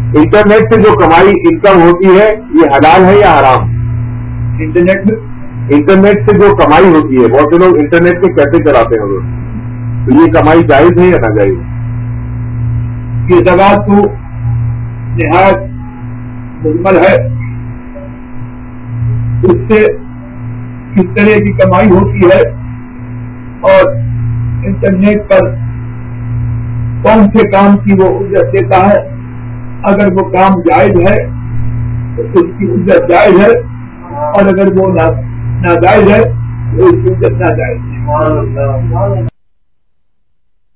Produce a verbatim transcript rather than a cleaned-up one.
Internet से जो कमाई इनकम होती है ये हलाल है या हराम? इंटरनेट में इंटरनेट से जो कमाई होती है, बहुत से लोग इंटरनेट पे कैसे चलाते हैं, तो ये कमाई जायज है या नाजायज? ये सवाल तो निहायत मुजमल है। उससे किस तरह की कमाई होती है और इंटरनेट पर कौन से काम की वो उज्जत देता है। अगर वो काम जायज है तो उसकी उज्जत जायज है, और अगर वो ना नाजायज है तो उसकी उज्जत नाजायज है।